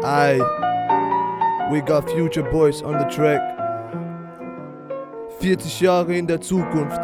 Aye, we got future boys on the track. 40 Jahre in der Zukunft.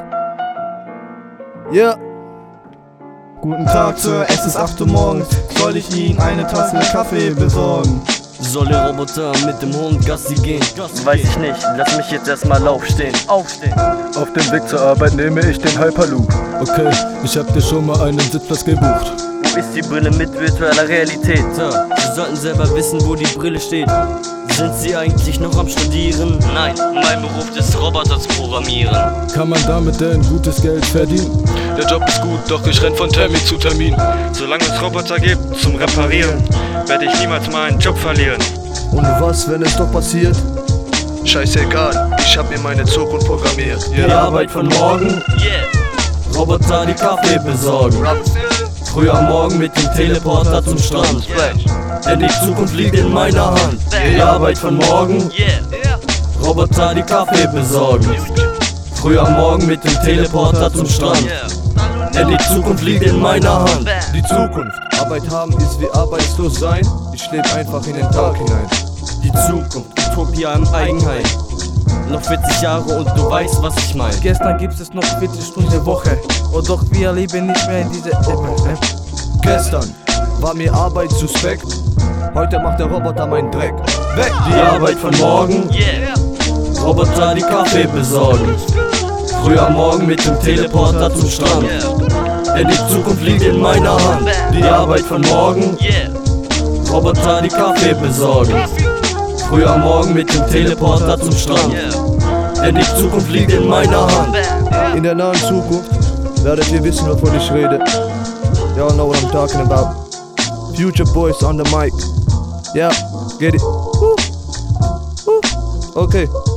Yeah. Guten Tag, Sir, es ist 8 Uhr morgens. Soll ich Ihnen eine Tasse Kaffee besorgen? Soll der Roboter mit dem Hund Gassi gehen? Weiß ich nicht, lass mich jetzt erstmal aufstehen. Auf dem Weg zur Arbeit nehme ich den Hyperloop. Okay, ich hab dir schon mal einen Sitzplatz gebucht. Wo ist die Brille mit virtueller Realität? Sie sollten selber wissen, wo die Brille steht. Sind Sie eigentlich noch am Studieren? Nein, mein Beruf ist Roboter zu programmieren. Kann man damit denn gutes Geld verdienen? Der Job ist gut, doch ich renn von Termin zu Termin. Solange es Roboter gibt zum Reparieren, werde ich niemals meinen Job verlieren. Und was, wenn es doch passiert? Scheißegal, ich hab mir meine Zukunft programmiert. Die Arbeit von morgen, Roboter, die Kaffee besorgen. Früh am Morgen mit dem Teleporter zum Strand. Denn die Zukunft liegt in meiner Hand. Die Arbeit von morgen, Roboter, die Kaffee besorgen. Früh am Morgen mit dem Teleporter zum Strand. Denn die Zukunft liegt in meiner Hand. Die Zukunft. Arbeit haben ist wie arbeitslos sein. Ich lebe einfach in den Tag hinein. Die Zukunft, Utopia im Eigenheim. Noch 40 Jahre und du weißt, was ich mein. Gestern gibt es noch 40 Stunden der Woche. Und doch wir leben nicht mehr in dieser Epoche. Gestern war mir Arbeit suspekt. Heute macht der Roboter meinen Dreck. Weg! Die Arbeit von morgen, Roboter, die Kaffee besorgen. Früh am Morgen mit dem Teleporter zum Strand. Denn die Zukunft liegt in meiner Hand. Die Arbeit von morgen, Roboter, die Kaffee besorgen. Früh am Morgen mit dem Teleporter zum Strand. Denn die Zukunft liegt in meiner Hand. In der nahen Zukunft werdet ihr wissen, wovon ich rede. Y'all know what I'm talking about. Future boys on the mic. Yeah, get it. Okay.